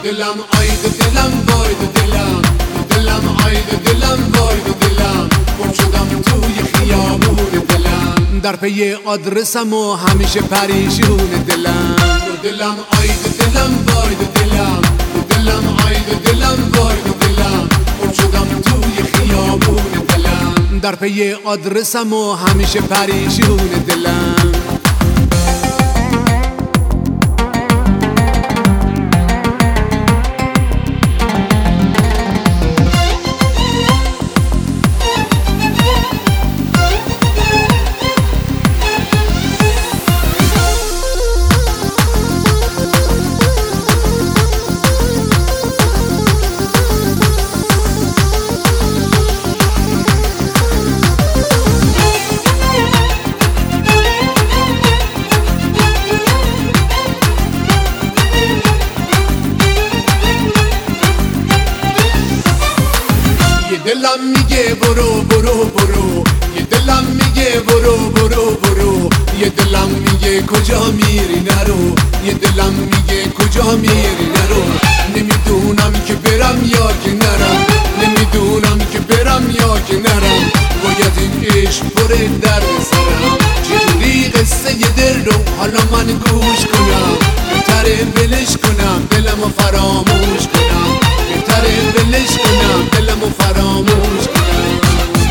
دلم آید دلم وای دلم دلم آید دلم وای دلم گم شدم توی خیابون دلم در پی آدرسم و همیشه پریشون دلم دلم آید دلم وای دلم دلم آید دلم وای دلم گم شدم توی خیابون دلم در پی آدرسم و همیشه پریشون دلم دلم میگه برو برو برو یه دلم میگه برو برو برو یه دلم میگه کجا میری نرو یه دلم میگه کجا میری نرو نمیدونم که برم یا که نرم نمیدونم که برم یا که نرم باید این عشق بره در سرم چجوری قصه ی دل رو حالا من گوش کنم بهتره ولش کنم دلمو فراموش کنم بهتره ولش کنم دلمو فراموش کنم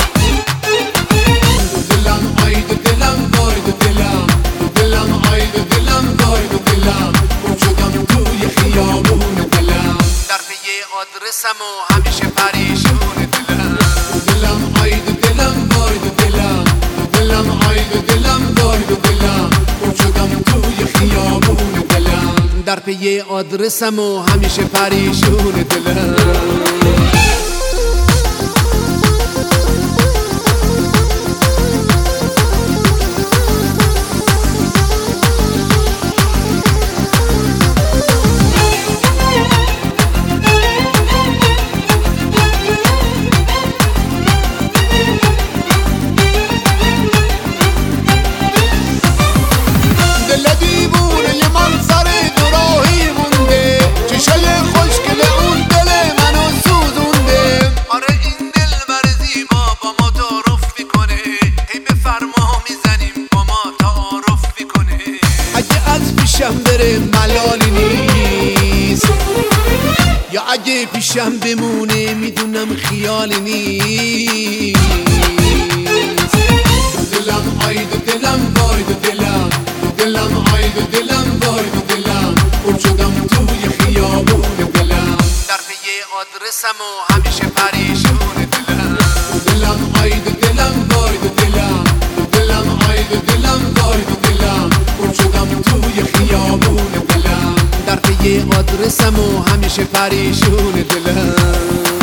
دلم آید دلم وای دلم دلم آید دلم وای دلم گم شدم توی خیابون دلم در پی آدرسم و همیشه پریشون دلم دلم آید دلم وای دلم دلم آید دلم وای دلم گم شدم توی خیابون دلم در پی آدرسم و همیشه پریشون دلم بره ملالی نیست یا اگه پیشم بمونه میدونم خیالی نیست دلم آید دلم وای دلم دلم آید دلم وای دلم گم شدم توی خیابون دلم در پی آدرسم و همیشه پریشون دلم دلم آید دلم وای دلم دلم آید دلم وای دلم گم شدم توی خیابون دلم در پی آدرسم و همیشه پریشون دلم